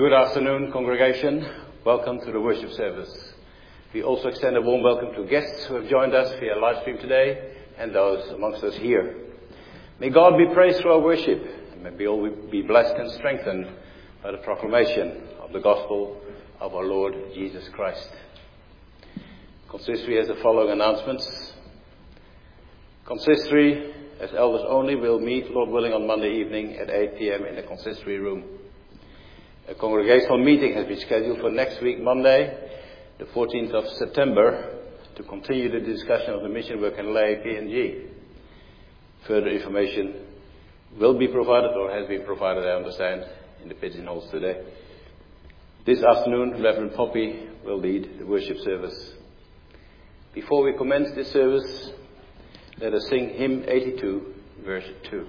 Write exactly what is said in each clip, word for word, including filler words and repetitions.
Good afternoon, congregation. Welcome to the worship service. We also extend a warm welcome to guests who have joined us via live stream today and those amongst us here. May God be praised through our worship, and may we all be blessed and strengthened by the proclamation of the gospel of our Lord Jesus Christ. Consistory has the following announcements. Consistory, as elders only, will meet, Lord willing, on Monday evening at eight p.m. in the consistory room. A congregational meeting has been scheduled for next week, Monday, the fourteenth of September, to continue the discussion of the mission work in Lay P N G. Further information will be provided, or has been provided, I understand, in the pigeonholes today. This afternoon, Reverend Poppy will lead the worship service. Before we commence this service, let us sing hymn eighty-two, verse two.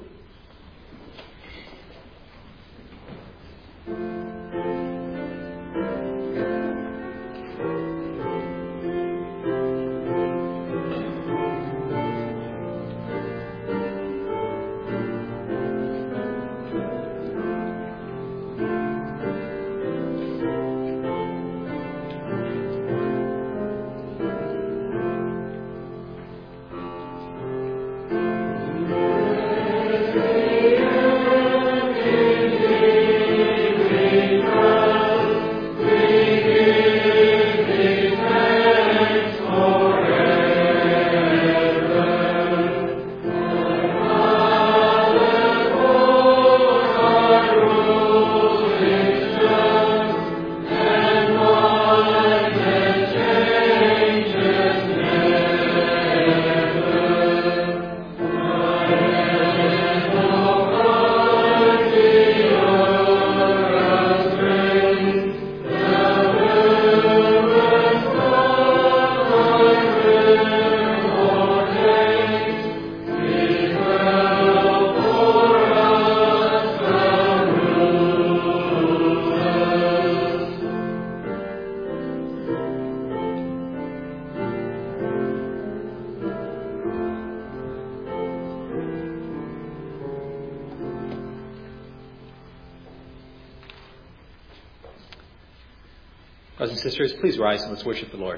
Brothers and sisters, please rise and let's worship the Lord.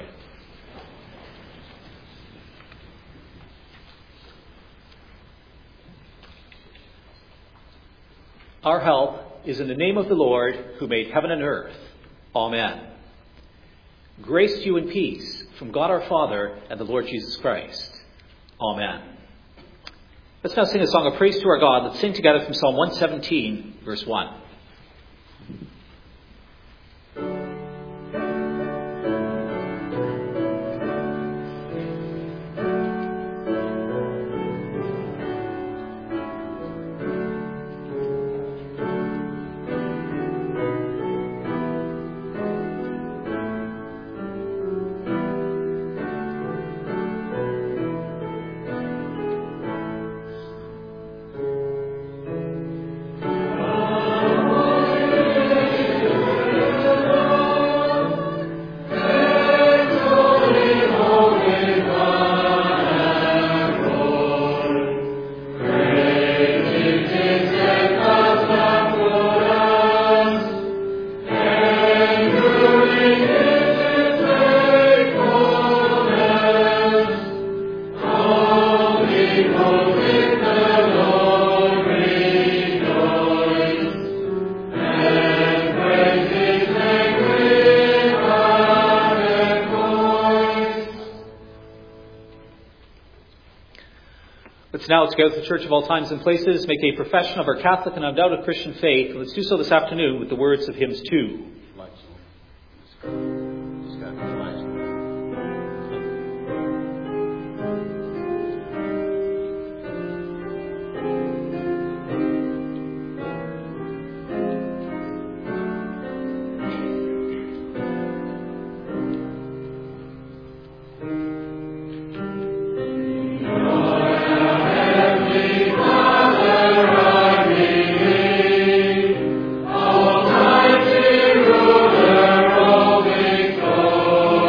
Our help is in the name of the Lord who made heaven and earth. Amen. Grace to you and peace from God our Father and the Lord Jesus Christ. Amen. Let's now sing a song of praise to our God. Let's sing together from Psalm one seventeen, verse one. Now, together with the Church of all times and places, make a profession of our Catholic and undoubted Christian faith. Let's do so this afternoon with the words of hymns two. Almighty ruler, O victorious.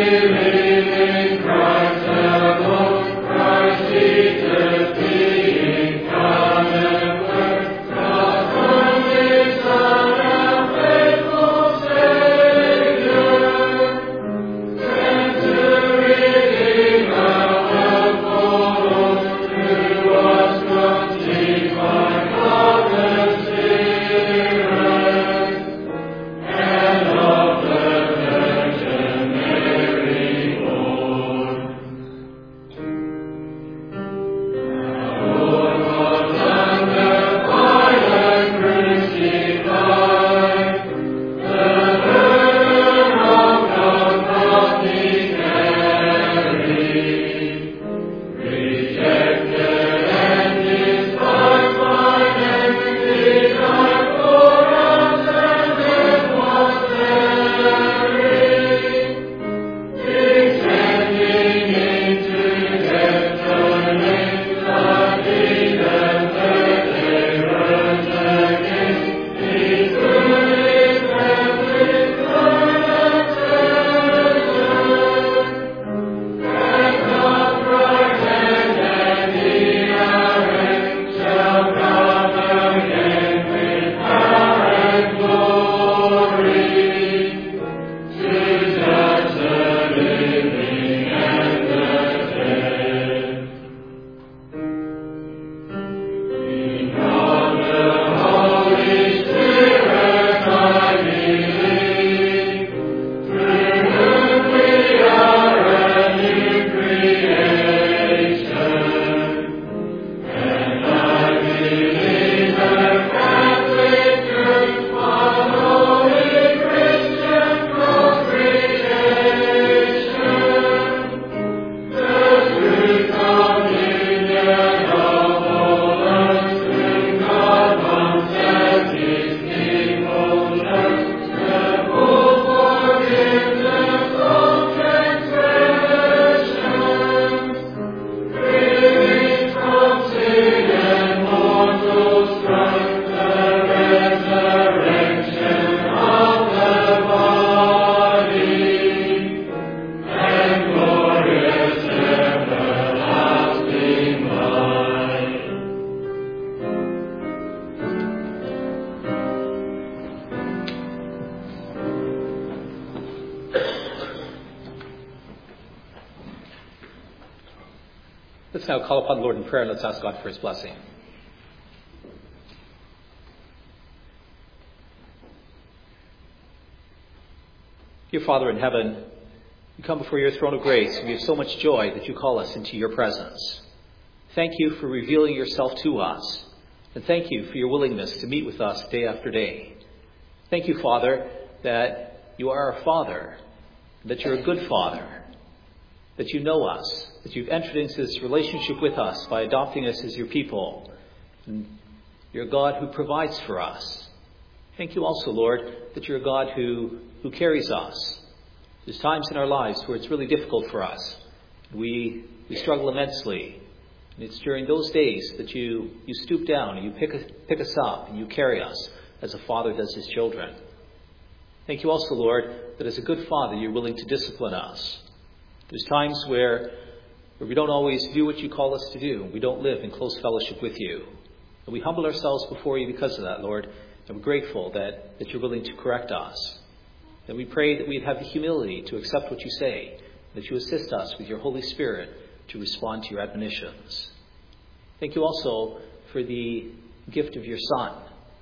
Let's now call upon the Lord in prayer and let's ask God for his blessing. Dear Father in heaven, we come before your throne of grace and we have so much joy that you call us into your presence. Thank you for revealing yourself to us, and thank you for your willingness to meet with us day after day. Thank you, Father, that you are our Father, that you're a good Father, that you know us, that you've entered into this relationship with us by adopting us as your people. And you're a God who provides for us. Thank you also, Lord, that you're a God who, who carries us. There's times in our lives where it's really difficult for us. We, we struggle immensely. And it's during those days that you, you stoop down and you pick, pick us up and you carry us as a father does his children. Thank you also, Lord, that as a good father, you're willing to discipline us. There's times where, where we don't always do what you call us to do. We don't live in close fellowship with you. And we humble ourselves before you because of that, Lord. And we're grateful that, that you're willing to correct us. And we pray that we'd have the humility to accept what you say, that you assist us with your Holy Spirit to respond to your admonitions. Thank you also for the gift of your Son.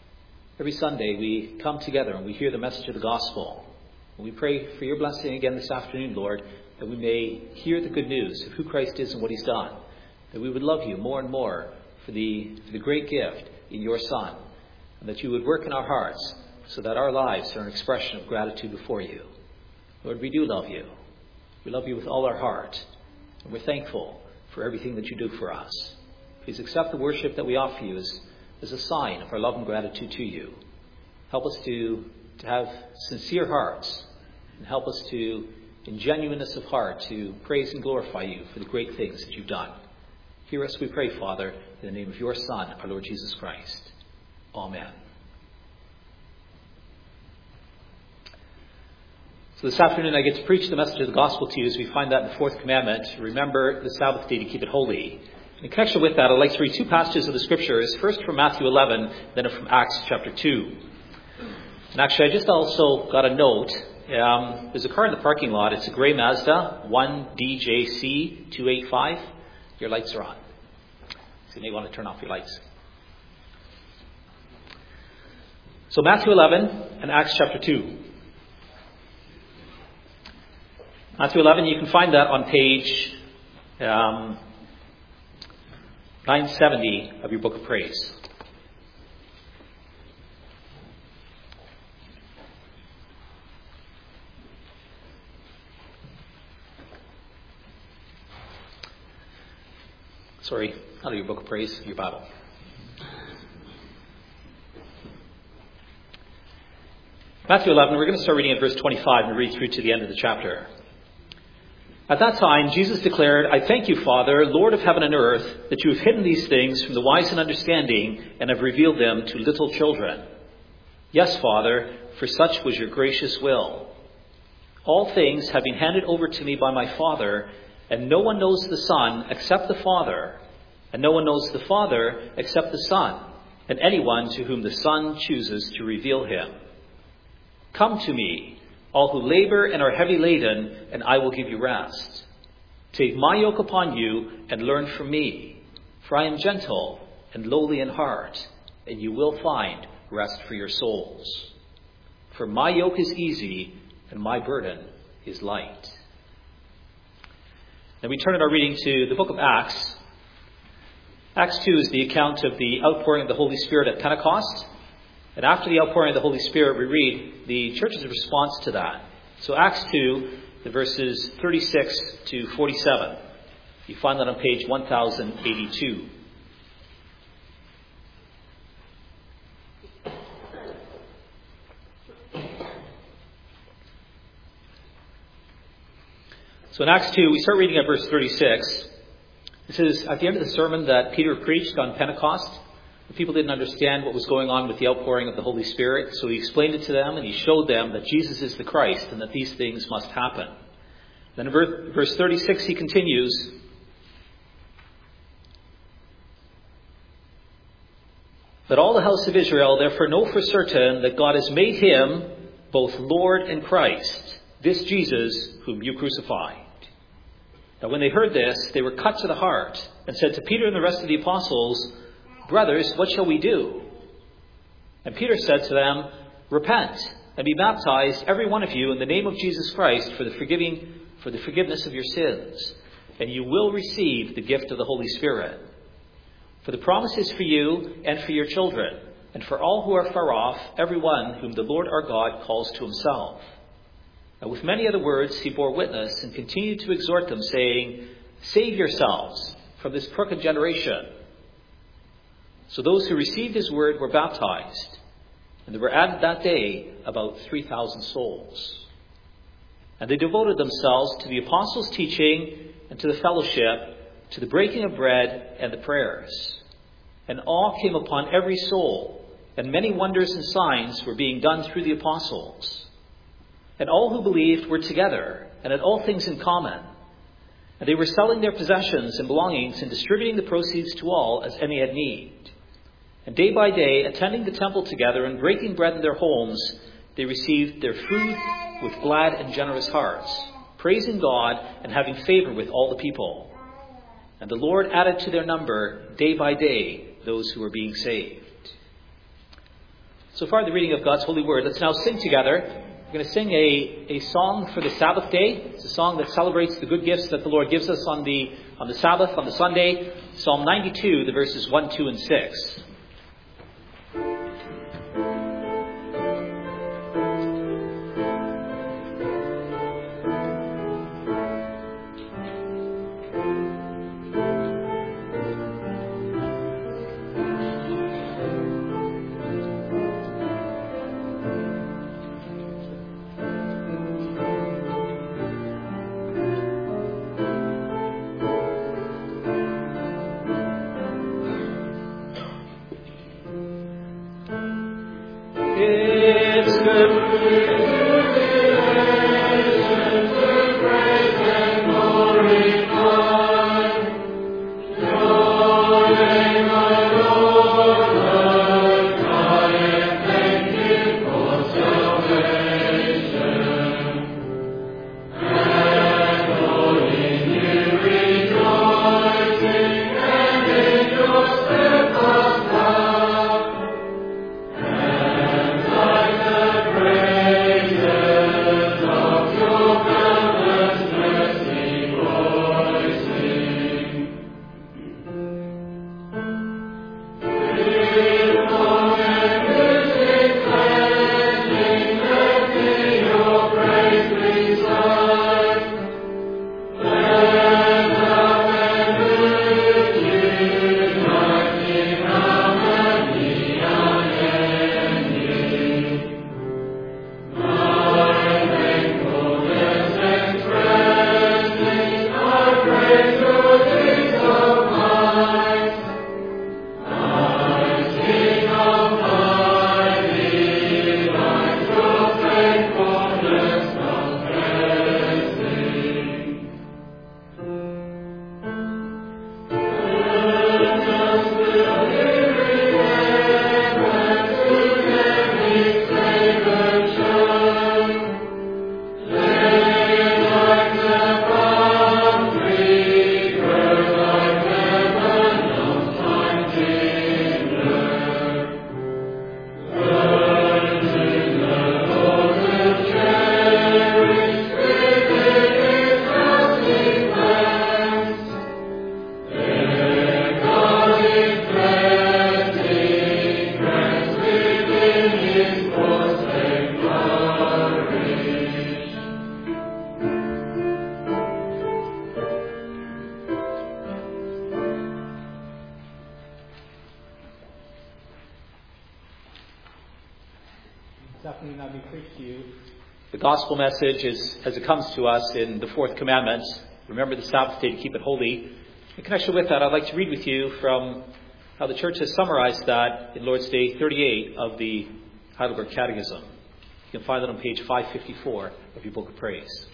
Every Sunday we come together and we hear the message of the gospel. And we pray for your blessing again this afternoon, Lord, that we may hear the good news of who Christ is and what he's done. That we would love you more and more for the, for the great gift in your Son. And that you would work in our hearts so that our lives are an expression of gratitude before you. Lord, we do love you. We love you with all our heart. And we're thankful for everything that you do for us. Please accept the worship that we offer you as, as a sign of our love and gratitude to you. Help us to, to have sincere hearts. And help us to, in genuineness of heart, to praise and glorify you for the great things that you've done. Hear us, we pray, Father, in the name of your Son, our Lord Jesus Christ. Amen. So this afternoon I get to preach the message of the gospel to you as we find that in the fourth commandment. Remember the Sabbath day to keep it holy. In connection with that, I'd like to read two passages of the scriptures. First from Matthew eleven, then from Acts chapter two. And actually I just also got a note. Um, there's a car in the parking lot. It's a gray Mazda, one D J C two eighty-five. Your lights are on. So you may want to turn off your lights. So Matthew eleven and Acts chapter two. Matthew eleven, you can find that on page um, nine seventy of your book of praise. Sorry, not your book of praise, your Bible. Matthew eleven, we're going to start reading at verse twenty-five and read through to the end of the chapter. At that time, Jesus declared, I thank you, Father, Lord of heaven and earth, that you have hidden these things from the wise and understanding and have revealed them to little children. Yes, Father, for such was your gracious will. All things have been handed over to me by my Father, and no one knows the Son except the Father, and no one knows the Father except the Son, and anyone to whom the Son chooses to reveal him. Come to me, all who labor and are heavy laden, and I will give you rest. Take my yoke upon you and learn from me, for I am gentle and lowly in heart, and you will find rest for your souls. For my yoke is easy and my burden is light. Then we turn in our reading to the book of Acts. Acts two is the account of the outpouring of the Holy Spirit at Pentecost. And after the outpouring of the Holy Spirit, we read the church's response to that. So Acts two, the verses thirty-six to forty-seven. You find that on page one thousand eighty-two. So in Acts two, we start reading at verse thirty-six. This is at the end of the sermon that Peter preached on Pentecost. The people didn't understand what was going on with the outpouring of the Holy Spirit, so he explained it to them and he showed them that Jesus is the Christ and that these things must happen. Then in verse thirty-six he continues, Let all the house of Israel therefore know for certain that God has made him both Lord and Christ, this Jesus whom you crucified. Now when they heard this, they were cut to the heart and said to Peter and the rest of the apostles, Brothers, what shall we do? And Peter said to them, Repent and be baptized, every one of you, in the name of Jesus Christ for the forgiving, for the forgiveness of your sins, and you will receive the gift of the Holy Spirit. For the promise is for you and for your children, and for all who are far off, everyone whom the Lord our God calls to himself. And with many other words he bore witness and continued to exhort them, saying, Save yourselves from this crooked generation. So those who received his word were baptized, and there were added that day about three thousand souls. And they devoted themselves to the apostles' teaching and to the fellowship, to the breaking of bread and the prayers. And awe came upon every soul, and many wonders and signs were being done through the apostles. And all who believed were together and had all things in common. And they were selling their possessions and belongings and distributing the proceeds to all as any had need. And day by day, attending the temple together and breaking bread in their homes, they received their food with glad and generous hearts, praising God and having favor with all the people. And the Lord added to their number day by day those who were being saved. So far, the reading of God's holy word. Let's now sing together. We're going to sing a, a song for the Sabbath day. It's a song that celebrates the good gifts that the Lord gives us on the, on the Sabbath, on the Sunday. Psalm ninety-two, the verses one, two, and six. will now be preached to you. The gospel message is, as it comes to us in the fourth commandment, remember the Sabbath day to keep it holy. In connection with that, I'd like to read with you from how the church has summarized that in Lord's Day thirty-eight of the Heidelberg Catechism. You can find that on page five fifty-four of your Book of Praise.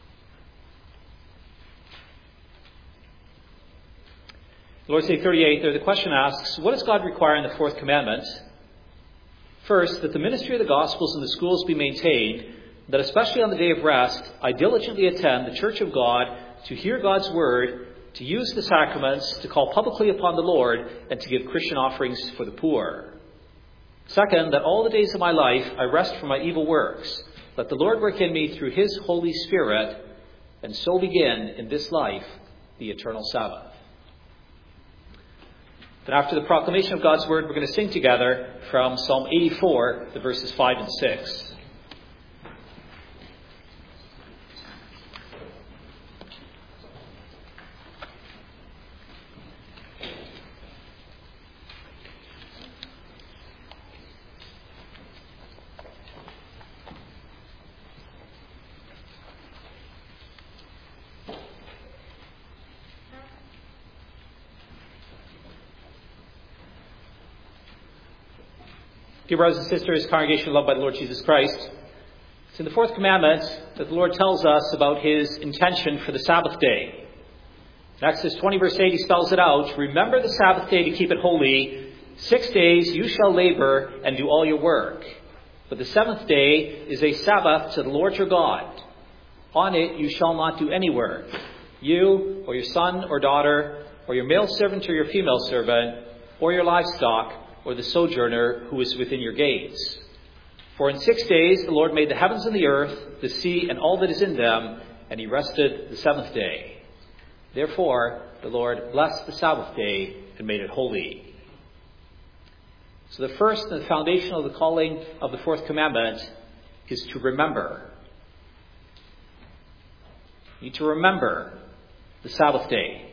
Lord's Day thirty-eight, there the question asks, what does God require in the fourth commandment? First, that the ministry of the Gospels in the schools be maintained, that especially on the day of rest, I diligently attend the church of God to hear God's word, to use the sacraments, to call publicly upon the Lord, and to give Christian offerings for the poor. Second, that all the days of my life I rest from my evil works. Let the Lord work in me through his Holy Spirit, and so begin in this life the eternal Sabbath. Then after the proclamation of God's word, we're going to sing together from Psalm eighty-four, the verses five and six. Dear brothers and sisters, congregation loved by the Lord Jesus Christ, it's in the fourth commandment that the Lord tells us about his intention for the Sabbath day. In Exodus twenty verse eight, he spells it out. Remember the Sabbath day to keep it holy. Six days you shall labor and do all your work. But the seventh day is a Sabbath to the Lord your God. On it you shall not do any work. You, or your son or daughter, or your male servant or your female servant, or your livestock, or the sojourner who is within your gates. For in six days the Lord made the heavens and the earth, the sea, and all that is in them, and he rested the seventh day. Therefore the Lord blessed the Sabbath day and made it holy. So the first and the foundation of the calling of the fourth commandment is to remember. You need to remember the Sabbath day.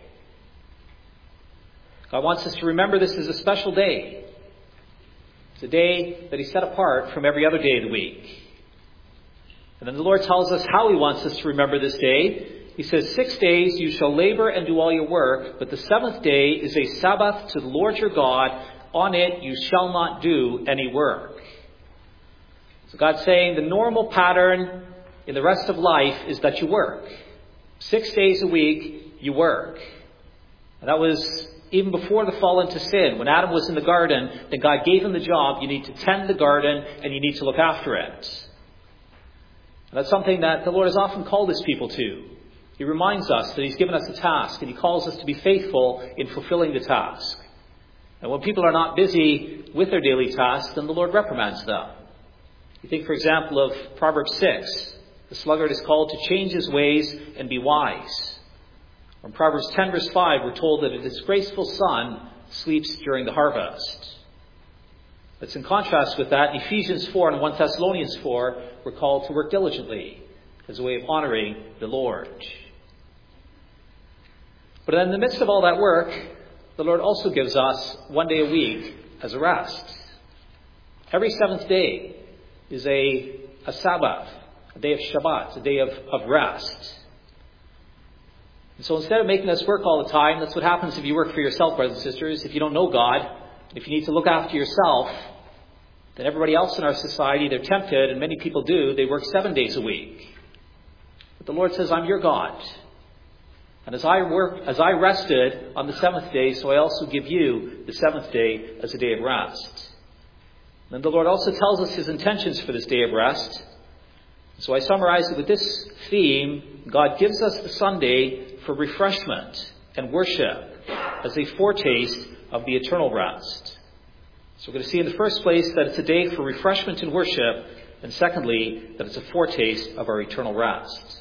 God wants us to remember this as a special day. It's a day that he set apart from every other day of the week. And then the Lord tells us how he wants us to remember this day. He says, six days you shall labor and do all your work, but the seventh day is a Sabbath to the Lord your God. On it you shall not do any work. So God's saying the normal pattern in the rest of life is that you work. Six days a week you work. And that was even before the fall into sin. When Adam was in the garden, then God gave him the job. You need to tend the garden and you need to look after it. And that's something that the Lord has often called his people to. He reminds us that he's given us a task and he calls us to be faithful in fulfilling the task. And when people are not busy with their daily tasks, then the Lord reprimands them. You think, for example, of Proverbs six. The sluggard is called to change his ways and be wise. In Proverbs ten verse five, we're told that a disgraceful son sleeps during the harvest. That's in contrast with that. In Ephesians four and First Thessalonians four, we're called to work diligently as a way of honoring the Lord. But in the midst of all that work, the Lord also gives us one day a week as a rest. Every seventh day is a, a Sabbath, a day of Shabbat, a day of, of rest. And so instead of making us work all the time, that's what happens if you work for yourself, brothers and sisters. If you don't know God, if you need to look after yourself, then everybody else in our society, they're tempted, and many people do, they work seven days a week. But the Lord says, I'm your God. And as I work, as I rested on the seventh day, so I also give you the seventh day as a day of rest. And then the Lord also tells us his intentions for this day of rest. So I summarize it with this theme. God gives us the Sunday for refreshment and worship as a foretaste of the eternal rest. So we're going to see in the first place that it's a day for refreshment and worship, and secondly, that it's a foretaste of our eternal rest.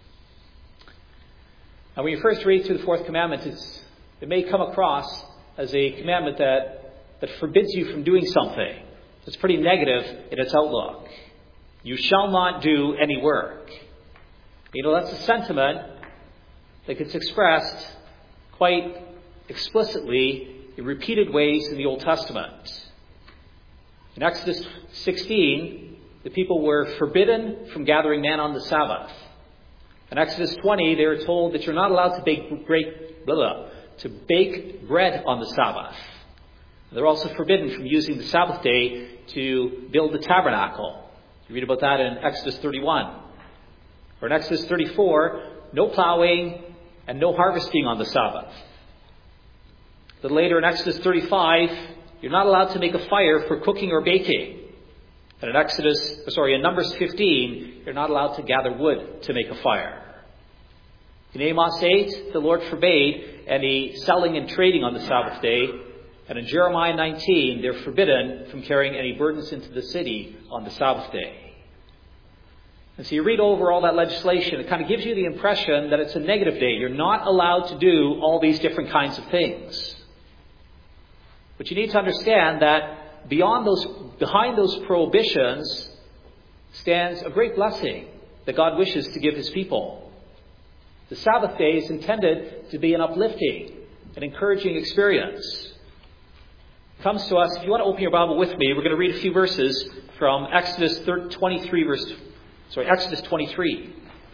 Now when you first read through the fourth commandment, it's, it may come across as a commandment that, that forbids you from doing something. It's pretty negative in its outlook. You shall not do any work. You know, that's a sentiment that gets expressed quite explicitly in repeated ways in the Old Testament. In Exodus sixteen, the people were forbidden from gathering men on the Sabbath. In Exodus twenty, they were told that you're not allowed to bake, break, blah, blah, to bake bread on the Sabbath. They're also forbidden from using the Sabbath day to build the tabernacle. You read about that in Exodus thirty-one. Or in Exodus thirty-four, no plowing and no harvesting on the Sabbath. Then later in Exodus thirty-five, you're not allowed to make a fire for cooking or baking. And in Exodus, sorry, in Numbers fifteen, you're not allowed to gather wood to make a fire. In Amos eight, the Lord forbade any selling and trading on the Sabbath day. And in Jeremiah nineteen, they're forbidden from carrying any burdens into the city on the Sabbath day. And so you read over all that legislation, it kind of gives you the impression that it's a negative day. You're not allowed to do all these different kinds of things. But you need to understand that beyond those, behind those prohibitions stands a great blessing that God wishes to give His people. The Sabbath day is intended to be an uplifting, an encouraging experience. It comes to us, if you want to open your Bible with me, we're going to read a few verses from Exodus twenty-three, verse, sorry, Exodus twenty-three.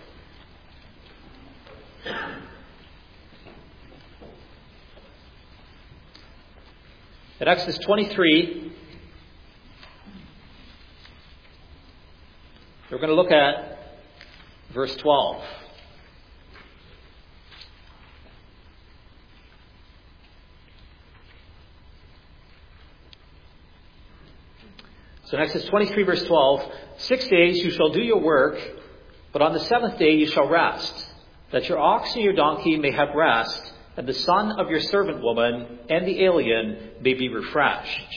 In Exodus twenty-three, we're going to look at verse twelve. So in Exodus twenty-three, verse twelve, six days you shall do your work, but on the seventh day you shall rest, that your ox and your donkey may have rest, and the son of your servant woman and the alien may be refreshed.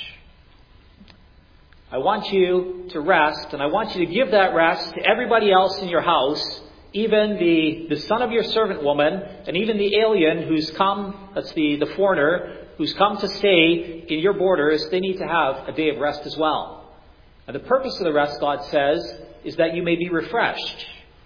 I want you to rest, and I want you to give that rest to everybody else in your house, even the, the son of your servant woman, and even the alien who's come, that's the, the foreigner, who's come to stay in your borders. They need to have a day of rest as well. And the purpose of the rest, God says, is that you may be refreshed.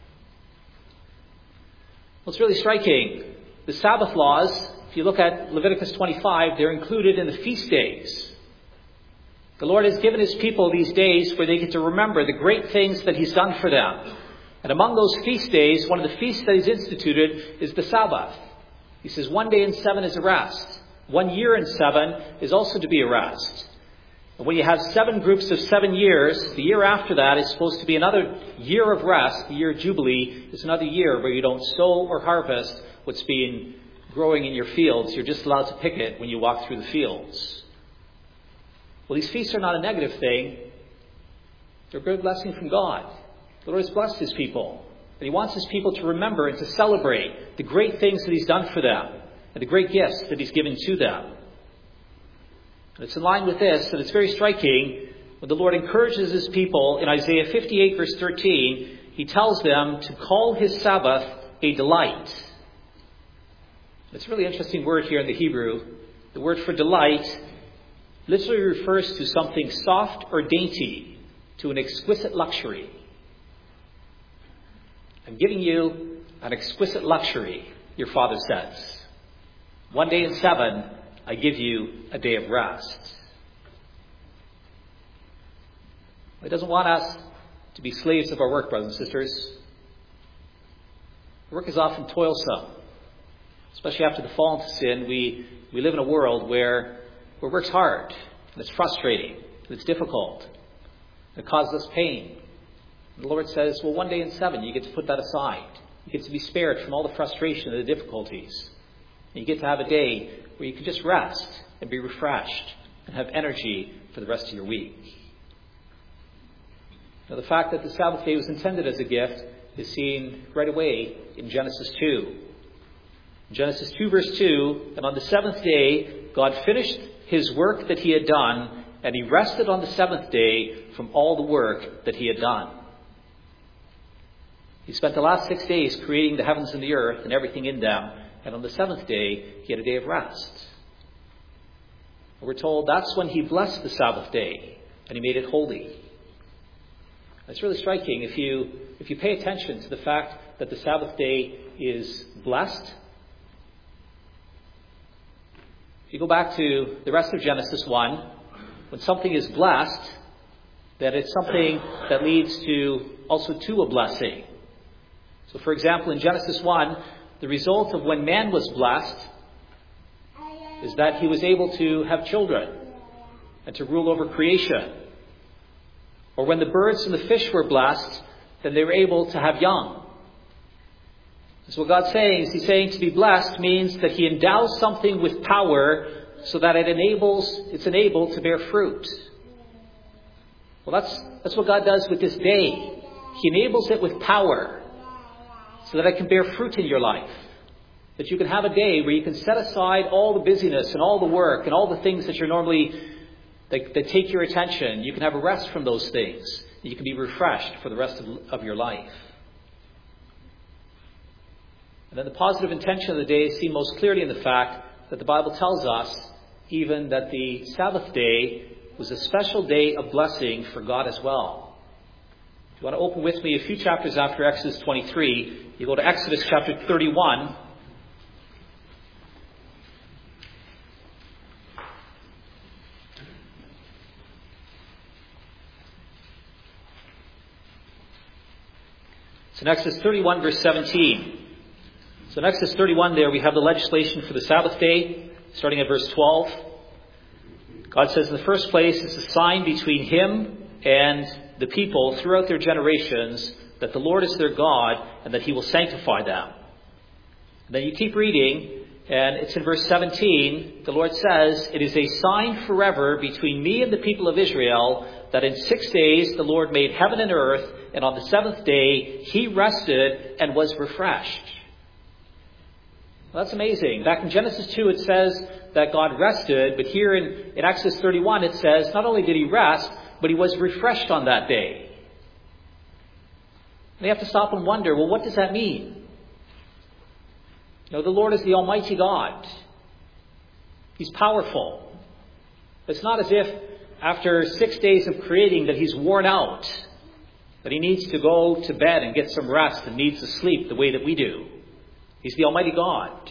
Well, it's really striking. The Sabbath laws, if you look at Leviticus twenty-five, they're included in the feast days. The Lord has given His people these days where they get to remember the great things that He's done for them. And among those feast days, one of the feasts that He's instituted is the Sabbath. He says one day in seven is a rest. One year in seven is also to be a rest. And when you have seven groups of seven years, the year after that is supposed to be another year of rest. The year of Jubilee is another year where you don't sow or harvest what's been growing in your fields. You're just allowed to pick it when you walk through the fields. Well, these feasts are not a negative thing. They're a good blessing from God. The Lord has blessed His people. And He wants His people to remember and to celebrate the great things that He's done for them and the great gifts that He's given to them. And it's in line with this that it's very striking when the Lord encourages His people in Isaiah fifty-eight, verse thirteen. He tells them to call His Sabbath a delight. It's a really interesting word here in the Hebrew. The word for delight literally refers to something soft or dainty, to an exquisite luxury. I'm giving you an exquisite luxury, your Father says. One day in seven, I give you a day of rest. He doesn't want us to be slaves of our work, brothers and sisters. Work is often toilsome. Especially after the fall into sin, we, we live in a world where, where work's hard, and it's frustrating, and it's difficult. And it causes us pain. And the Lord says, well, one day in seven, you get to put that aside. You get to be spared from all the frustration and the difficulties. And you get to have a day where you can just rest and be refreshed and have energy for the rest of your week. Now, the fact that the Sabbath day was intended as a gift is seen right away in Genesis two. In Genesis two, verse two, and on the seventh day, God finished His work that He had done, and He rested on the seventh day from all the work that He had done. He spent the last six days creating the heavens and the earth and everything in them, and on the seventh day, He had a day of rest. And we're told that's when He blessed the Sabbath day, and He made it holy. And it's really striking if you, if you pay attention to the fact that the Sabbath day is blessed. If you go back to the rest of Genesis one, when something is blessed, that it's something that leads to also to a blessing. So for example, in Genesis one, the result of when man was blessed is that he was able to have children and to rule over creation. Or when the birds and the fish were blessed, then they were able to have young. So what God's saying is He's saying to be blessed means that He endows something with power so that it enables, it's enabled to bear fruit. Well, that's, that's what God does with this day. He enables it with power so that it can bear fruit in your life. That you can have a day where you can set aside all the busyness and all the work and all the things that you're normally, that, that take your attention. You can have a rest from those things. You can be refreshed for the rest of, of your life. And then the positive intention of the day is seen most clearly in the fact that the Bible tells us even that the Sabbath day was a special day of blessing for God as well. If you want to open with me a few chapters after Exodus twenty-three, you go to Exodus chapter thirty-one. So in Exodus thirty-one, verse seventeen. So in Exodus thirty-one there we have the legislation for the Sabbath day, starting at verse twelve. God says in the first place, it's a sign between Him and the people throughout their generations that the Lord is their God and that He will sanctify them. And then you keep reading, and it's in verse seventeen, the Lord says, it is a sign forever between me and the people of Israel that in six days the Lord made heaven and earth, and on the seventh day He rested and was refreshed. Well, that's amazing. Back in Genesis two it says that God rested, but here in, in Exodus thirty-one it says not only did He rest, but He was refreshed on that day. And you have to stop and wonder, well, what does that mean? You know, the Lord is the Almighty God. He's powerful. It's not as if after six days of creating that He's worn out, that He needs to go to bed and get some rest and needs to sleep the way that we do. He's the Almighty God.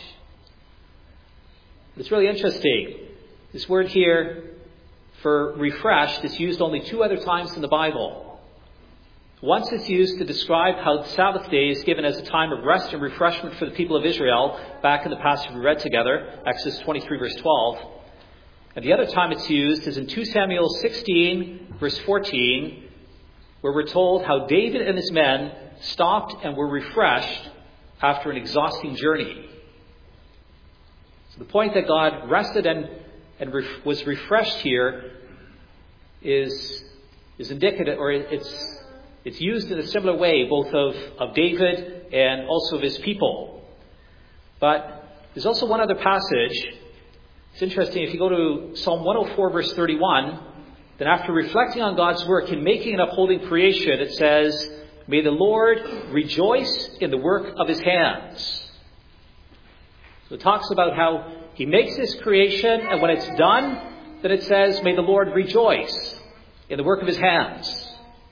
It's really interesting. This word here for refreshed is used only two other times in the Bible. Once it's used to describe how the Sabbath day is given as a time of rest and refreshment for the people of Israel, back in the passage we read together, Exodus twenty-three, verse twelve. And the other time it's used is in two Samuel sixteen, verse fourteen, where we're told how David and his men stopped and were refreshed after an exhausting journey. So the point that God rested and, and ref, was refreshed here is, is indicative, or it's, it's used in a similar way, both of, of David and also of his people. But there's also one other passage. It's interesting, if you go to Psalm one oh four, verse thirty-one, then after reflecting on God's work in making and upholding creation, it says, may the Lord rejoice in the work of His hands. So it talks about how He makes His creation, and when it's done, then it says, may the Lord rejoice in the work of His hands.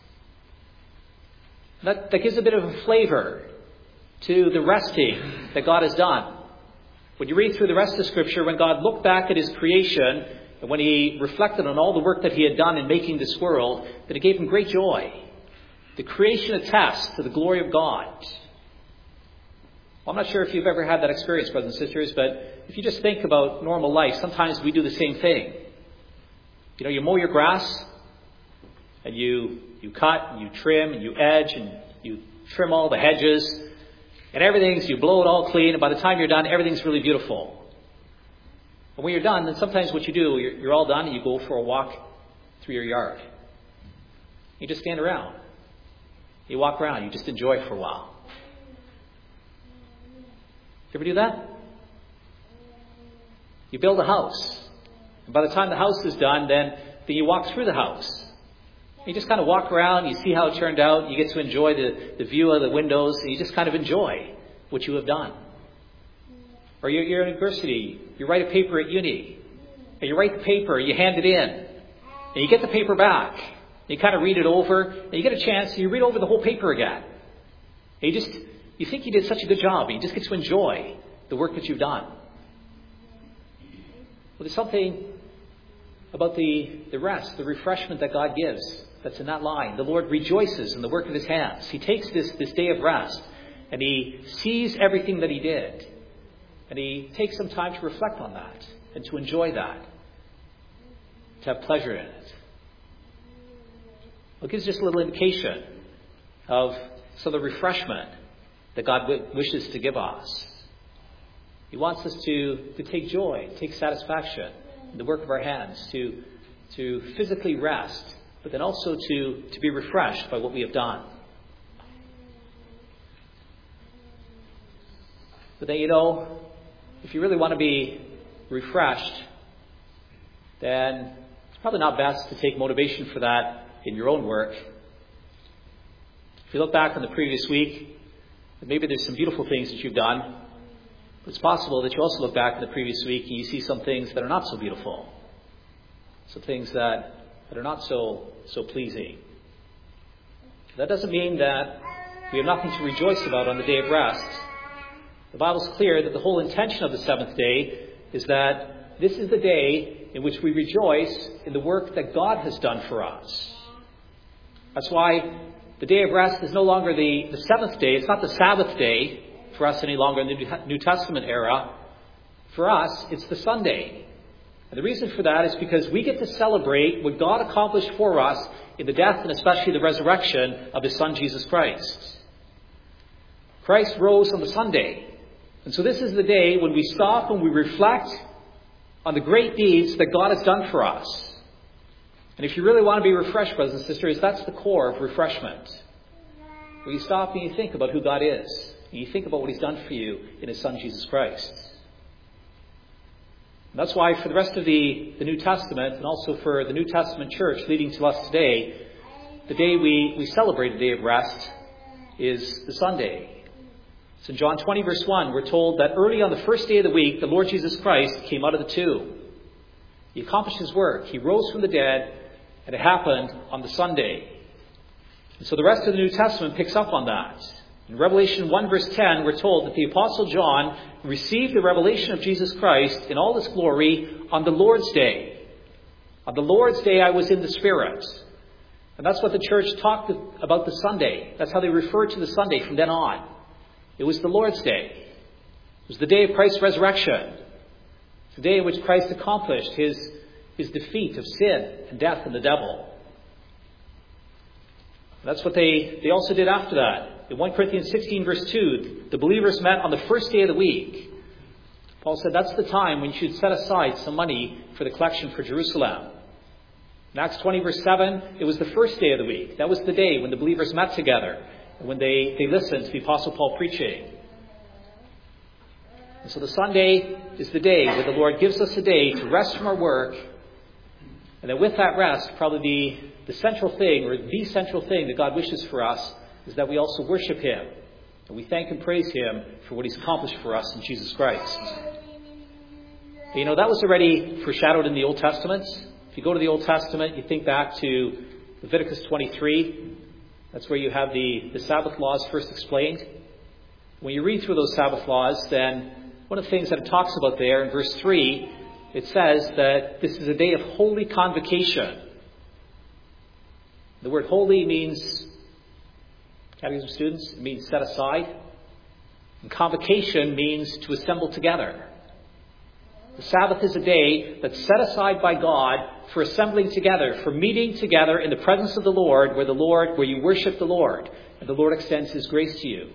That, that gives a bit of a flavor to the resting that God has done. When you read through the rest of Scripture, when God looked back at His creation, and when He reflected on all the work that He had done in making this world, then it gave Him great joy. The creation attests to the glory of God. Well, I'm not sure if you've ever had that experience, brothers and sisters, but if you just think about normal life, sometimes we do the same thing. You know, you mow your grass, and you, you cut, and you trim, and you edge, and you trim all the hedges, and everything's, you blow it all clean, and by the time you're done, everything's really beautiful. And when you're done, then sometimes what you do, you're, you're all done, and you go for a walk through your yard. You just stand around. You walk around, you just enjoy it for a while. You ever do that? You build a house. And by the time the house is done, then, then you walk through the house. You just kind of walk around, you see how it turned out, you get to enjoy the, the view of the windows, and you just kind of enjoy what you have done. Or you're, you're in university, you write a paper at uni, and you write the paper, you hand it in, and you get the paper back. You kind of read it over, and you get a chance, and you read over the whole paper again. And you just, you think you did such a good job, and you just get to enjoy the work that you've done. Well, there's something about the, the rest, the refreshment that God gives that's in that line. The Lord rejoices in the work of his hands. He takes this, this day of rest and he sees everything that he did. And he takes some time to reflect on that and to enjoy that, to have pleasure in it. It gives just a little indication of some of the refreshment that God w- wishes to give us. He wants us to, to take joy, take satisfaction in the work of our hands, to, to physically rest, but then also to, to be refreshed by what we have done. But then, you know, if you really want to be refreshed, then it's probably not best to take motivation for that in your own work. If you look back on the previous week, maybe there's some beautiful things that you've done. But it's possible that you also look back on the previous week and you see some things that are not so beautiful. Some things that, that are not so, so pleasing. That doesn't mean that we have nothing to rejoice about on the day of rest. The Bible's clear that the whole intention of the seventh day is that this is the day in which we rejoice in the work that God has done for us. That's why the day of rest is no longer the, the seventh day. It's not the Sabbath day for us any longer in the New Testament era. For us, it's the Sunday. And the reason for that is because we get to celebrate what God accomplished for us in the death and especially the resurrection of his Son, Jesus Christ. Christ rose on the Sunday. And so this is the day when we stop and we reflect on the great deeds that God has done for us. And if you really want to be refreshed, brothers and sisters, that's the core of refreshment. Where you stop and you think about who God is. And you think about what he's done for you in his Son, Jesus Christ. And that's why for the rest of the, the New Testament, and also for the New Testament church leading to us today, the day we, we celebrate the day of rest is the Sunday. So in John twenty, verse one, we're told that early on the first day of the week, the Lord Jesus Christ came out of the tomb. He accomplished his work. He rose from the dead. And it happened on the Sunday. And so the rest of the New Testament picks up on that. In Revelation one verse ten, we're told that the Apostle John received the revelation of Jesus Christ in all his glory on the Lord's Day. On the Lord's Day I was in the Spirit. And that's what the church talked about the Sunday. That's how they referred to the Sunday from then on. It was the Lord's Day. It was the day of Christ's resurrection. It's the day in which Christ accomplished his his defeat of sin and death and the devil. That's what they, they also did after that. In First Corinthians sixteen verse two, the believers met on the first day of the week. Paul said that's the time when you should set aside some money for the collection for Jerusalem. In Acts twenty verse seven, it was the first day of the week. That was the day when the believers met together and when they, they listened to the Apostle Paul preaching. And so the Sunday is the day where the Lord gives us a day to rest from our work. And then with that rest, probably the, the central thing, or the central thing that God wishes for us, is that we also worship him. And we thank and praise him for what he's accomplished for us in Jesus Christ. And you know, that was already foreshadowed in the Old Testament. If you go to the Old Testament, you think back to Leviticus twenty-three. That's where you have the, the Sabbath laws first explained. When you read through those Sabbath laws, then one of the things that it talks about there in verse three, it says that this is a day of holy convocation. The word holy means, catechism students, it means set aside. And convocation means to assemble together. The Sabbath is a day that's set aside by God for assembling together, for meeting together in the presence of the Lord, where the Lord, where you worship the Lord, and the Lord extends his grace to you.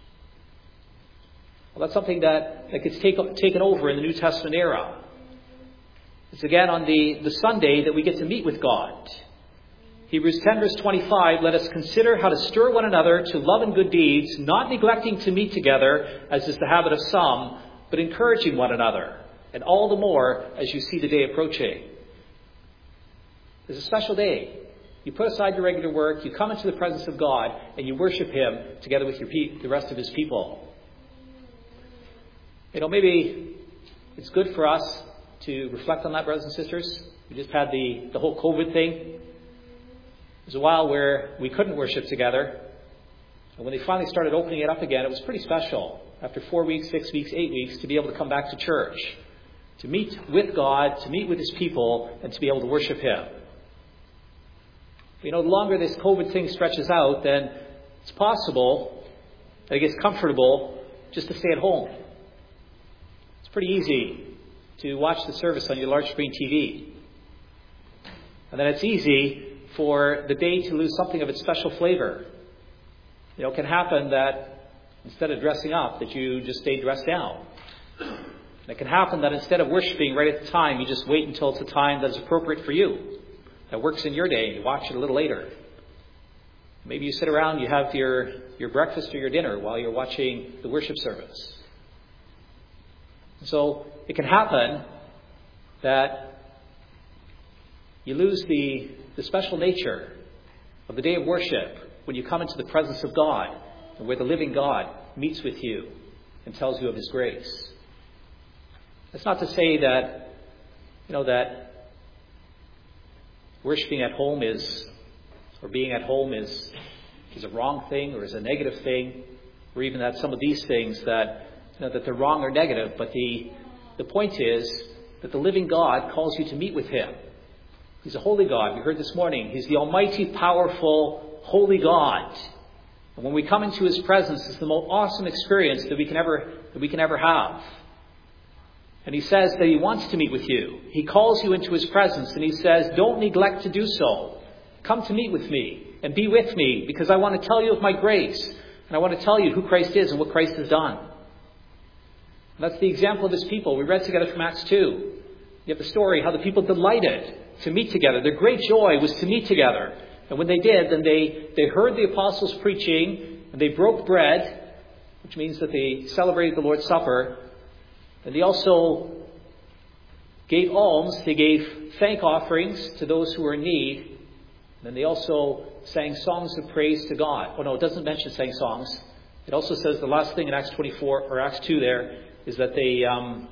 Well, that's something that, that gets take, taken over in the New Testament era. It's again on the, the Sunday that we get to meet with God. Hebrews ten verse twenty-five, let us consider how to stir one another to love and good deeds, not neglecting to meet together, as is the habit of some, but encouraging one another, and all the more as you see the day approaching. It's a special day. You put aside your regular work, you come into the presence of God, and you worship him together with your pe- the rest of his people. You know, maybe it's good for us to reflect on that, brothers and sisters. We just had the, the whole COVID thing. There's a while where we couldn't worship together. And when they finally started opening it up again, it was pretty special. After four weeks, six weeks, eight weeks, to be able to come back to church. To meet with God, to meet with his people, and to be able to worship him. You know, the longer this COVID thing stretches out, then it's possible that it gets comfortable just to stay at home. It's pretty easy to watch the service on your large screen T V. And then it's easy for the day to lose something of its special flavor. You know, it can happen that instead of dressing up, that you just stay dressed down. And it can happen that instead of worshiping right at the time, you just wait until it's a time that's appropriate for you, that works in your day, and you watch it a little later. Maybe you sit around, you have your, your breakfast or your dinner while you're watching the worship service. So it can happen that you lose the, the special nature of the day of worship when you come into the presence of God and where the living God meets with you and tells you of His grace. That's not to say that, you know, that worshiping at home is, or being at home is, is a wrong thing or is a negative thing, or even that some of these things that, you know, that they're wrong or negative. But the, the point is that the living God calls you to meet with Him. He's a holy God. We heard this morning. He's the almighty, powerful, holy God. And when we come into His presence, it's the most awesome experience that we can ever, that we can ever have. And He says that He wants to meet with you. He calls you into His presence and He says, don't neglect to do so. Come to meet with me and be with me, because I want to tell you of my grace. And I want to tell you who Christ is and what Christ has done. And that's the example of His people. We read together from Acts two. You have the story how the people delighted to meet together. Their great joy was to meet together. And when they did, then they, they heard the apostles preaching, and they broke bread, which means that they celebrated the Lord's Supper. And they also gave alms. They gave thank offerings to those who were in need. And then they also sang songs of praise to God. Oh no, it doesn't mention sang songs. It also says the last thing in Acts twenty-four, or Acts two there, is that they um,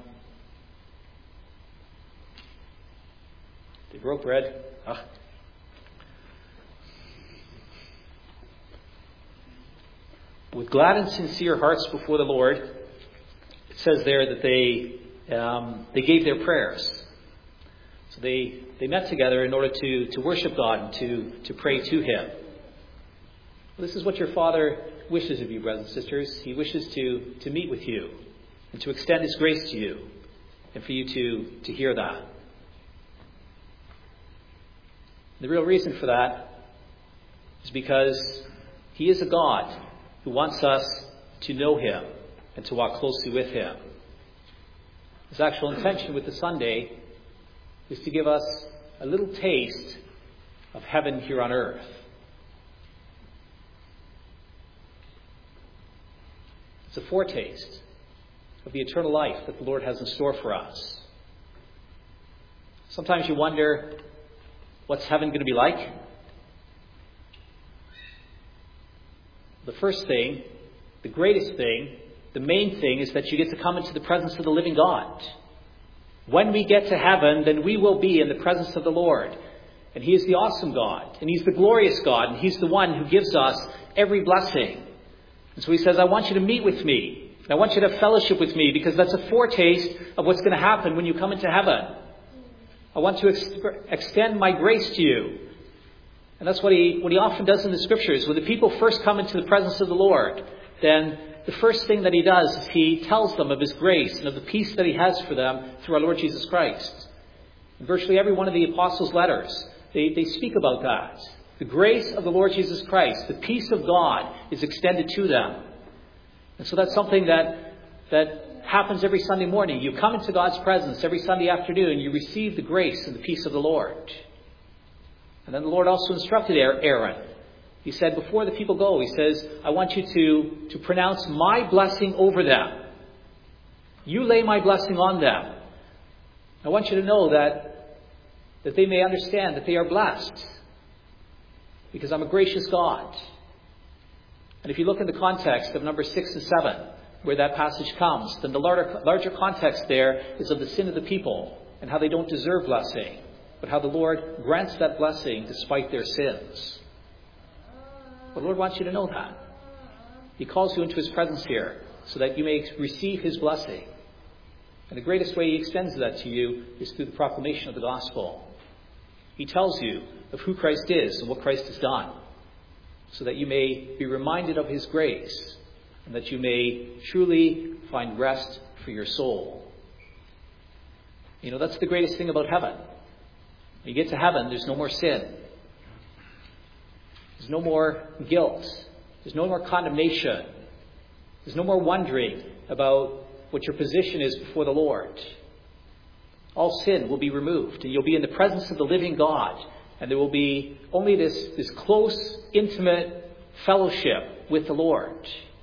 they broke bread. Ah. With glad and sincere hearts before the Lord. It says there that they um, they gave their prayers. So they, they met together in order to, to worship God and to, to pray to Him. Well, this is what your Father wishes of you, brothers and sisters. He wishes to, to meet with you and to extend His grace to you and for you to, to hear that. The real reason for that is because He is a God who wants us to know Him and to walk closely with Him. His actual intention with the Sunday is to give us a little taste of heaven here on earth. It's a foretaste of the eternal life that the Lord has in store for us. Sometimes you wonder, what's heaven going to be like? The first thing, the greatest thing, the main thing is that you get to come into the presence of the living God. When we get to heaven, then we will be in the presence of the Lord. And He is the awesome God. And He's the glorious God. And He's the one who gives us every blessing. And so He says, I want you to meet with me. And I want you to have fellowship with me, because that's a foretaste of what's going to happen when you come into heaven. I want to ex- extend my grace to you. And that's what he, what he often does in the Scriptures. When the people first come into the presence of the Lord, then the first thing that He does is He tells them of His grace and of the peace that He has for them through our Lord Jesus Christ. In virtually every one of the Apostles' letters, they, they speak about that. The grace of the Lord Jesus Christ, the peace of God is extended to them. And so that's something that, that happens every Sunday morning. You come into God's presence every Sunday afternoon, you receive the grace and the peace of the Lord. And then the Lord also instructed Aaron. He said, before the people go, He says, I want you to, to pronounce my blessing over them. You lay my blessing on them. I want you to know that, that they may understand that they are blessed, because I'm a gracious God. And if you look in the context of number six and seven, where that passage comes, then the larger, larger context there is of the sin of the people and how they don't deserve blessing, but how the Lord grants that blessing despite their sins. The Lord wants you to know that. He calls you into His presence here so that you may receive His blessing. And the greatest way He extends that to you is through the proclamation of the gospel. He tells you of who Christ is and what Christ has done, so that you may be reminded of his grace and that you may truly find rest for your soul. You know, that's the greatest thing about heaven. When you get to heaven, there's no more sin. There's no more guilt. There's no more condemnation. There's no more wondering about what your position is before the Lord. All sin will be removed, and you'll be in the presence of the living God, and there will be only this, this close, intimate fellowship with the Lord.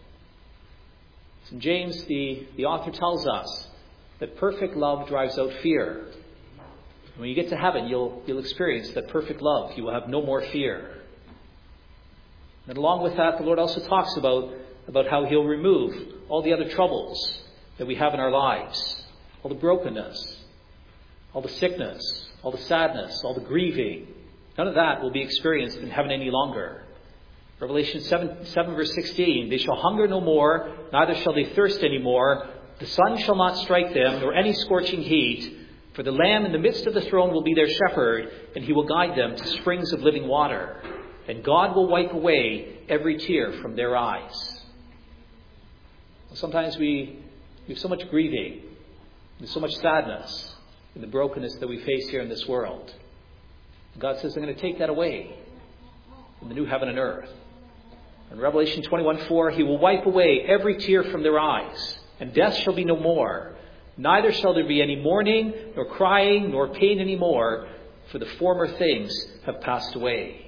So James, the, the author, tells us that perfect love drives out fear. When you get to heaven, you'll, you'll experience that perfect love. You will have no more fear. And along with that, the Lord also talks about, about how he'll remove all the other troubles that we have in our lives, all the brokenness, all the sickness, all the sadness, all the grieving. None of that will be experienced in heaven any longer. Revelation seven, seven verse sixteen, they shall hunger no more, neither shall they thirst any more. The sun shall not strike them, nor any scorching heat. For the Lamb in the midst of the throne will be their shepherd, and he will guide them to springs of living water. And God will wipe away every tear from their eyes. Sometimes we, we have so much grieving, there's so much sadness in the brokenness that we face here in this world. And God says, I'm going to take that away in the new heaven and earth. In Revelation twenty-one four, he will wipe away every tear from their eyes, and death shall be no more. Neither shall there be any mourning, nor crying, nor pain any more, for the former things have passed away.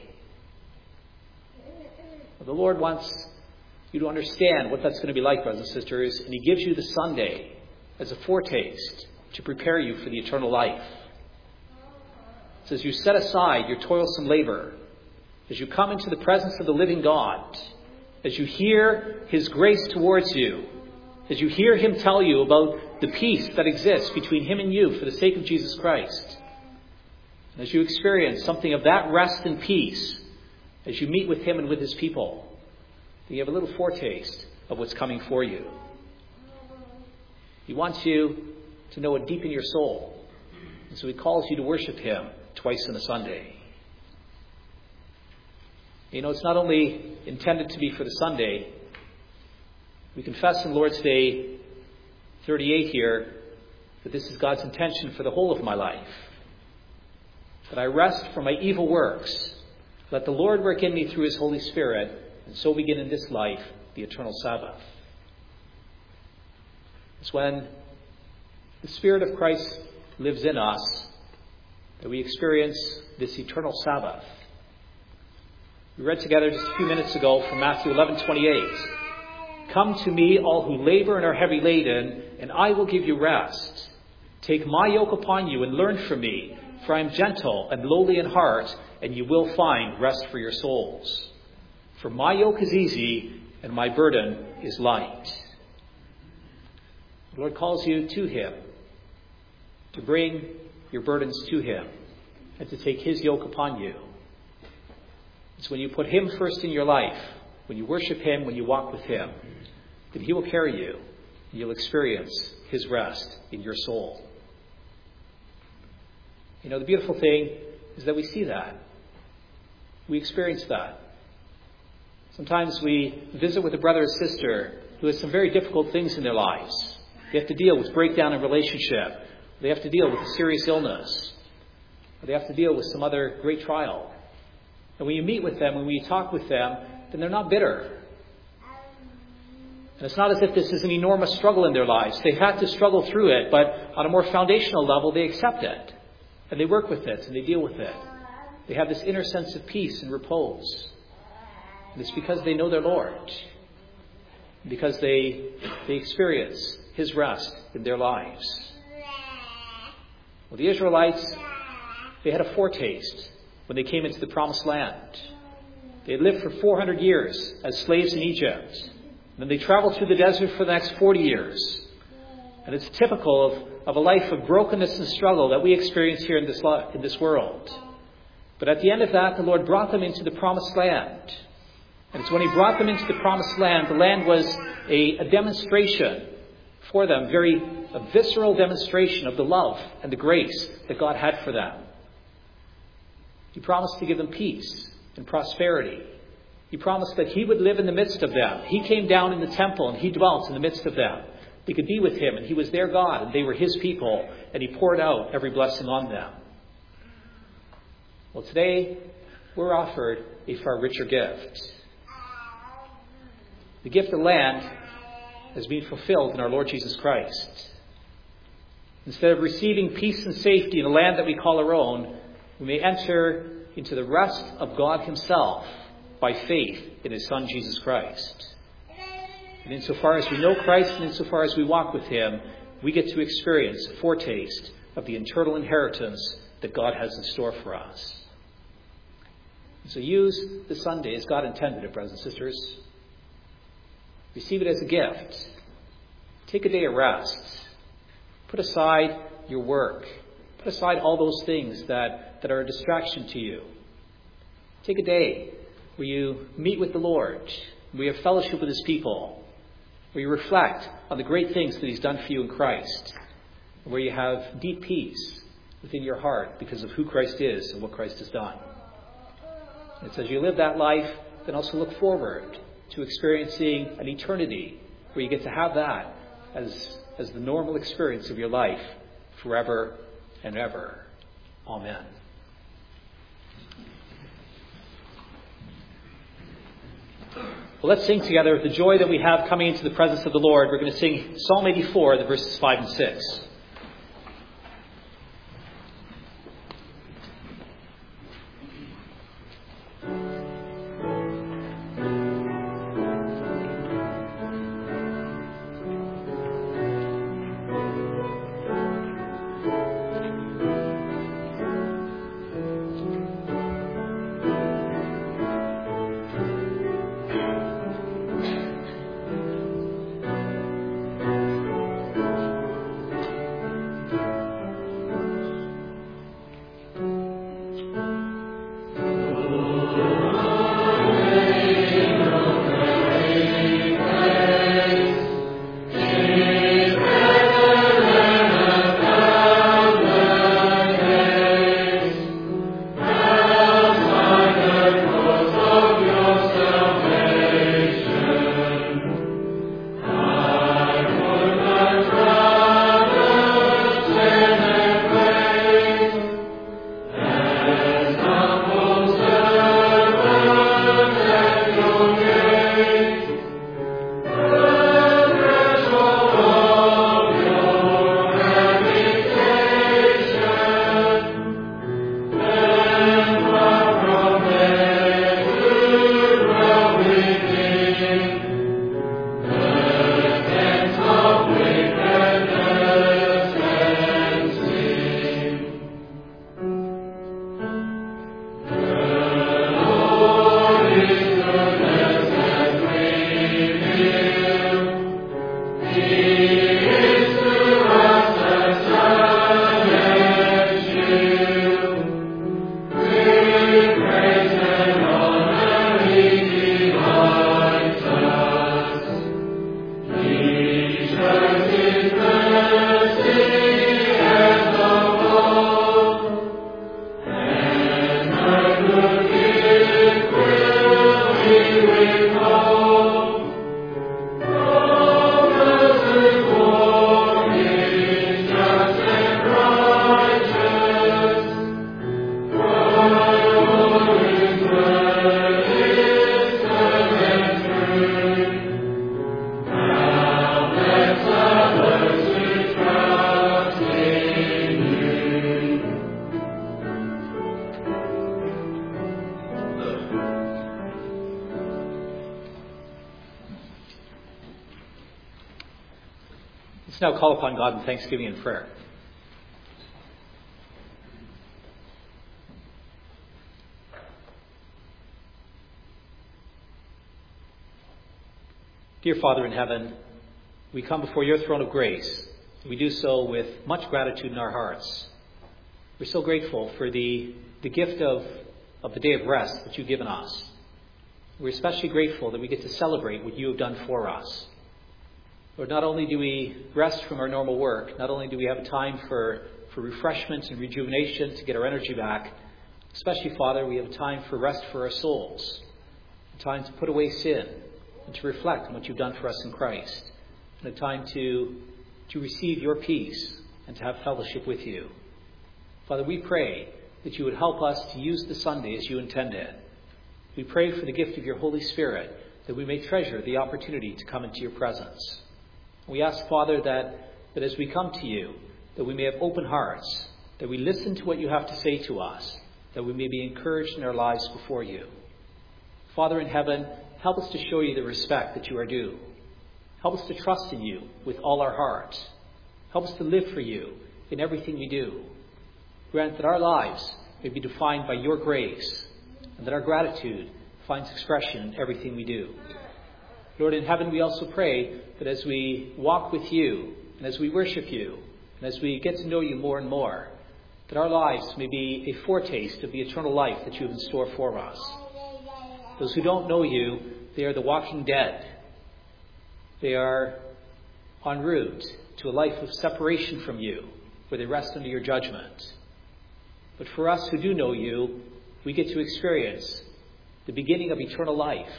Well, the Lord wants you to understand what that's going to be like, brothers and sisters, and he gives you the Sunday as a foretaste to prepare you for the eternal life. It says you set aside your toilsome labor as you come into the presence of the living God, as you hear his grace towards you, as you hear him tell you about the peace that exists between him and you for the sake of Jesus Christ. And as you experience something of that rest and peace, as you meet with him and with his people, you have a little foretaste of what's coming for you. He wants you to know it deep in your soul. And so he calls you to worship him twice on a Sunday. You know, it's not only intended to be for the Sunday. We confess in Lord's Day thirty-eight here that this is God's intention for the whole of my life. That I rest from my evil works. Let the Lord work in me through his Holy Spirit, and so begin in this life the eternal Sabbath. It's when the Spirit of Christ lives in us that we experience this eternal Sabbath. We read together just a few minutes ago from Matthew eleven twenty-eight. Come to me, all who labor and are heavy laden, and I will give you rest. Take my yoke upon you and learn from me, for I am gentle and lowly in heart, and you will find rest for your souls. For my yoke is easy, and my burden is light. The Lord calls you to him, to bring your burdens to him, and to take his yoke upon you. It's when you put him first in your life, when you worship him, when you walk with him, that he will carry you, and you'll experience his rest in your soul. You know, the beautiful thing is that we see that. We experience that. Sometimes we visit with a brother or sister who has some very difficult things in their lives. They have to deal with breakdown in relationship. They have to deal with a serious illness. Or they have to deal with some other great trial. And when you meet with them, when you talk with them, then they're not bitter. And it's not as if this is an enormous struggle in their lives. They've had to struggle through it, but on a more foundational level, they accept it. And they work with it, and they deal with it. They have this inner sense of peace and repose. And it's because they know their Lord. Because they, they experience his rest in their lives. Well, the Israelites, they had a foretaste when they came into the Promised Land. They had lived for four hundred years as slaves in Egypt. And then they traveled through the desert for the next forty years. And it's typical of, of a life of brokenness and struggle that we experience here in this, in this world. But at the end of that, the Lord brought them into the Promised Land. And it's when he brought them into the Promised Land, the land was a, a demonstration for them, very a visceral demonstration of the love and the grace that God had for them. He promised to give them peace and prosperity. He promised that he would live in the midst of them. He came down in the temple and he dwelt in the midst of them. They could be with him and he was their God and they were his people, and he poured out every blessing on them. Well, today we're offered a far richer gift. The gift of land has been fulfilled in our Lord Jesus Christ. Instead of receiving peace and safety in a land that we call our own, we may enter into the rest of God himself by faith in his Son, Jesus Christ. And insofar as we know Christ and insofar as we walk with him, we get to experience a foretaste of the eternal inheritance that God has in store for us. So use the Sunday as God intended it, brothers and sisters. Receive it as a gift. Take a day of rest. Put aside your work. Put aside all those things that, that are a distraction to you. Take a day where you meet with the Lord, where you have fellowship with his people, where you reflect on the great things that he's done for you in Christ, where you have deep peace within your heart because of who Christ is and what Christ has done. And so as you live that life, then also look forward to experiencing an eternity where you get to have that as, as the normal experience of your life forever and ever. Amen. Well, let's sing together the joy that we have coming into the presence of the Lord. We're going to sing Psalm eighty-four, the verses five and six. Let's now call upon God in thanksgiving and prayer. Dear Father in heaven, we come before your throne of grace. We do so with much gratitude in our hearts. We're so grateful for the, the gift of, of the day of rest that you've given us. We're especially grateful that we get to celebrate what you have done for us. Lord, not only do we rest from our normal work, not only do we have a time for, for refreshment and rejuvenation to get our energy back, Especially, Father, we have time for rest for our souls, a time to put away sin and to reflect on what you've done for us in Christ, and a time to, to receive your peace and to have fellowship with you. Father, we pray that you would help us to use the Sunday as you intended. We pray for the gift of your Holy Spirit, that we may treasure the opportunity to come into your presence. We ask, Father, that, that as we come to you, that we may have open hearts, that we listen to what you have to say to us, that we may be encouraged in our lives before you. Father in heaven, help us to show you the respect that you are due. Help us to trust in you with all our heart. Help us to live for you in everything we do. Grant that our lives may be defined by your grace, and that our gratitude finds expression in everything we do. Lord in heaven, we also pray that as we walk with you, and as we worship you, and as we get to know you more and more, that our lives may be a foretaste of the eternal life that you have in store for us. Those who don't know you, they are the walking dead. They are en route to a life of separation from you, where they rest under your judgment. But for us who do know you, we get to experience the beginning of eternal life.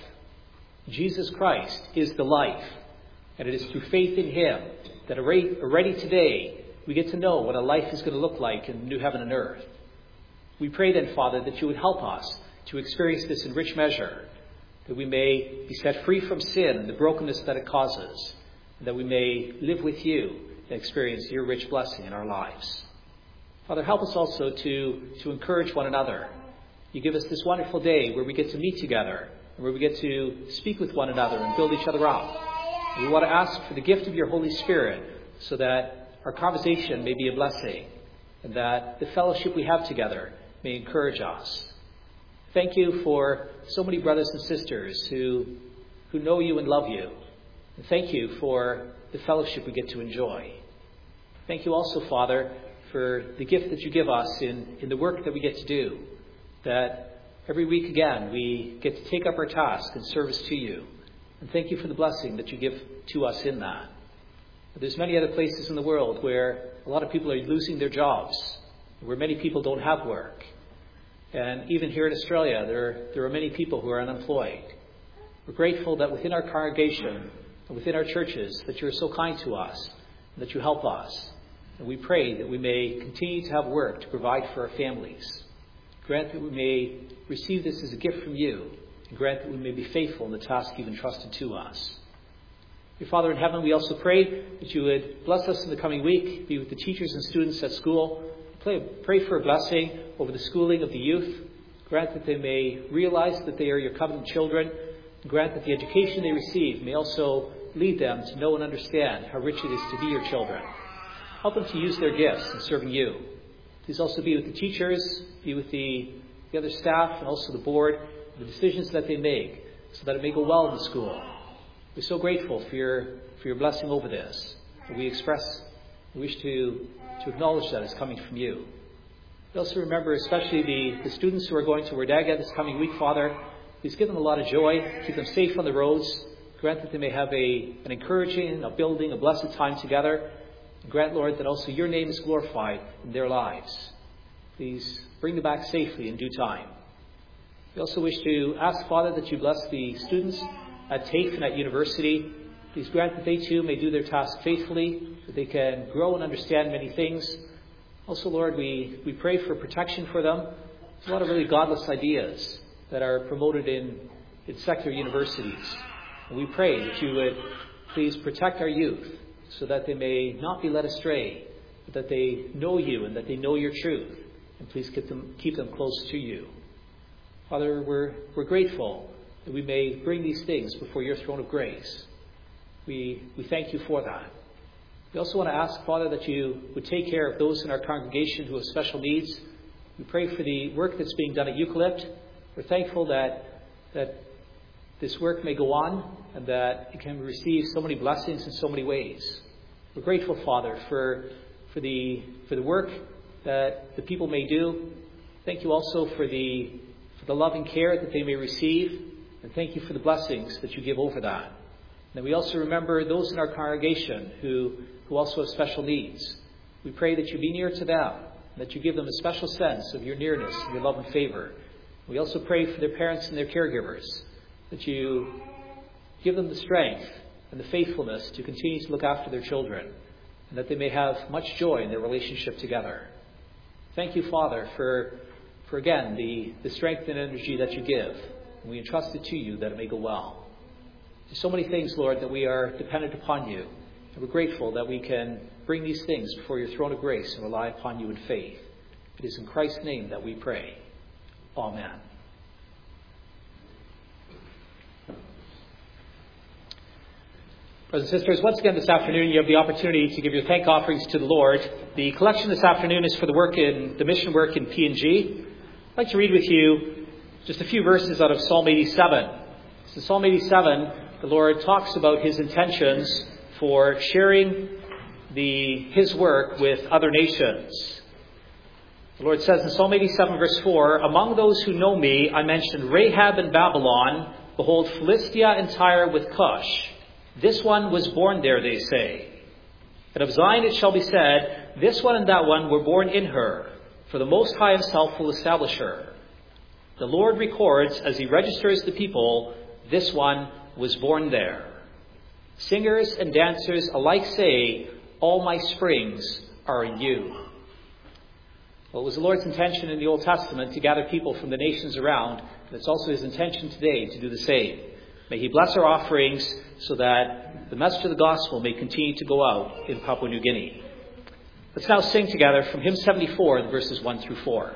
Jesus Christ is the life, and it is through faith in him that already today we get to know what a life is going to look like in new heaven and earth. We pray then, Father, that you would help us to experience this in rich measure, that we may be set free from sin and the brokenness that it causes, and that we may live with you and experience your rich blessing in our lives. Father, help us also to, to encourage one another. You give us this wonderful day where we get to meet together, and where we get to speak with one another and build each other up. And we want to ask for the gift of your Holy Spirit so that our conversation may be a blessing, and that the fellowship we have together may encourage us. Thank you for so many brothers and sisters who, who know you and love you. And thank you for the fellowship we get to enjoy. Thank you also, Father, for the gift that you give us in, in the work that we get to do, that every week again we get to take up our task in service to you. And thank you for the blessing that you give to us in that. But there's many other places in the world where a lot of people are losing their jobs, where many people don't have work. And even here in Australia, there, there are many people who are unemployed. We're grateful that within our congregation and within our churches that you're so kind to us and that you help us. And we pray that we may continue to have work to provide for our families. Grant that we may receive this as a gift from you, and grant that we may be faithful in the task you've entrusted to us. Dear Father in heaven, we also pray that you would bless us in the coming week, be with the teachers and students at school. Pray, pray for a blessing over the schooling of the youth. Grant that they may realize that they are your covenant children. And grant that the education they receive may also lead them to know and understand how rich it is to be your children. Help them to use their gifts in serving you. Please also be with the teachers, be with the, the other staff, and also the board, the decisions that they make, so that it may go well in the school. We're so grateful for your for your blessing over this. We express, we wish to, to acknowledge that it's coming from you. We also remember especially the, the students who are going to Wardagga this coming week, Father. Please give them a lot of joy, keep them safe on the roads. Grant that they may have a an encouraging, a building, a blessed time together. And grant, Lord, that also your name is glorified in their lives. Please bring them back safely in due time. We also wish to ask, Father, that you bless the students at TAFE and at university. Please grant that they too may do their task faithfully, that they can grow and understand many things. Also, Lord, we, we pray for protection for them. There's a lot of really godless ideas that are promoted in, in secular universities. And we pray that you would please protect our youth so that they may not be led astray, but that they know you and that they know your truth. And please keep them, keep them close to you. Father, we're, we're grateful that we may bring these things before your throne of grace. We, we thank you for that. We also want to ask, Father, that you would take care of those in our congregation who have special needs. We pray for the work that's being done at Eucalypt. We're thankful that, that this work may go on and that it can receive so many blessings in so many ways. We're grateful, Father, for, for, the, for the work that the people may do. Thank you also for the, for the loving care that they may receive. And thank you for the blessings that you give over that. And we also remember those in our congregation who, who also have special needs. We pray that you be near to them, and that you give them a special sense of your nearness and your love and favor. We also pray for their parents and their caregivers, that you give them the strength and the faithfulness to continue to look after their children, and that they may have much joy in their relationship together. Thank you, Father, for, for again, the, the strength and energy that you give. And we entrust it to you that it may go well. There's so many things, Lord, that we are dependent upon you. And we're grateful that we can bring these things before your throne of grace and rely upon you in faith. It is in Christ's name that we pray. Amen. Brothers and sisters, once again this afternoon you have the opportunity to give your thank offerings to the Lord. The collection this afternoon is for the work in the mission work in P N G. I'd like to read with you just a few verses out of Psalm eighty-seven. So Psalm eighty-seven, the Lord talks about his intentions for sharing the his work with other nations. The Lord says in Psalm eighty-seven verse four, "Among those who know me, I mentioned Rahab in Babylon. Behold, Philistia and Tyre with Cush. This one was born there, they say. And of Zion it shall be said, this one and that one were born in her, for the Most High himself will establish her. The Lord records as he registers the people, this one was born there. Singers and dancers alike say, all my springs are in you." Well, it was the Lord's intention in the Old Testament to gather people from the nations around, and it's also his intention today to do the same. May he bless our offerings so that the message of the gospel may continue to go out in Papua New Guinea. Let's now sing together from hymn seventy-four, verses one through four.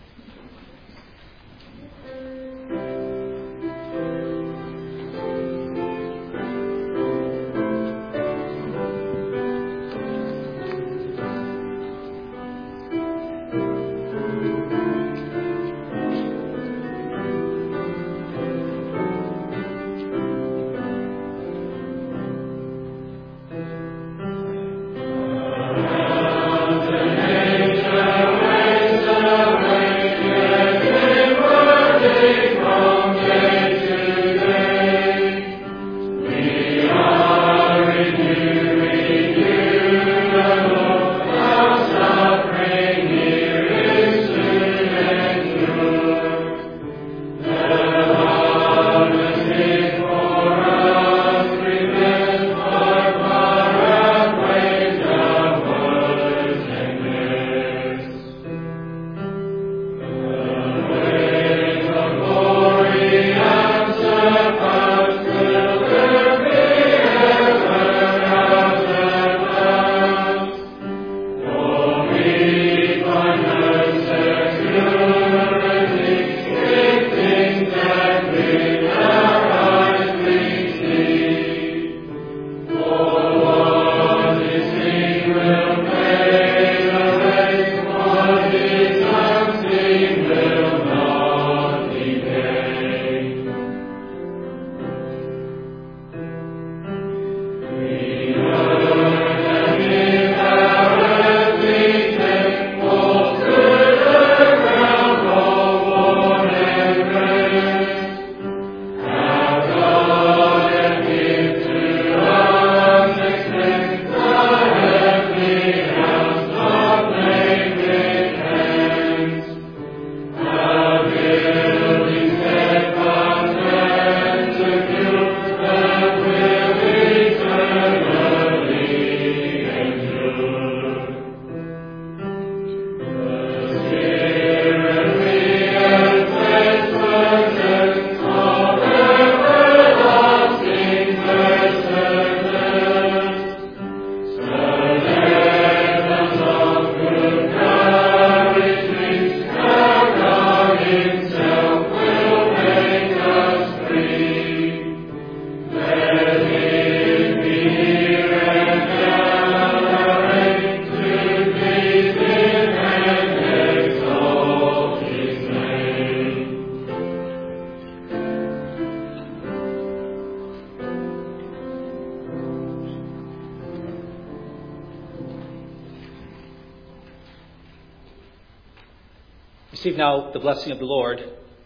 Receive now the blessing of the Lord.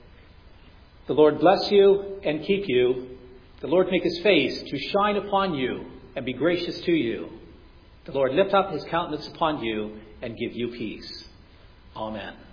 The Lord bless you and keep you. The Lord make his face to shine upon you and be gracious to you. The Lord lift up his countenance upon you and give you peace. Amen.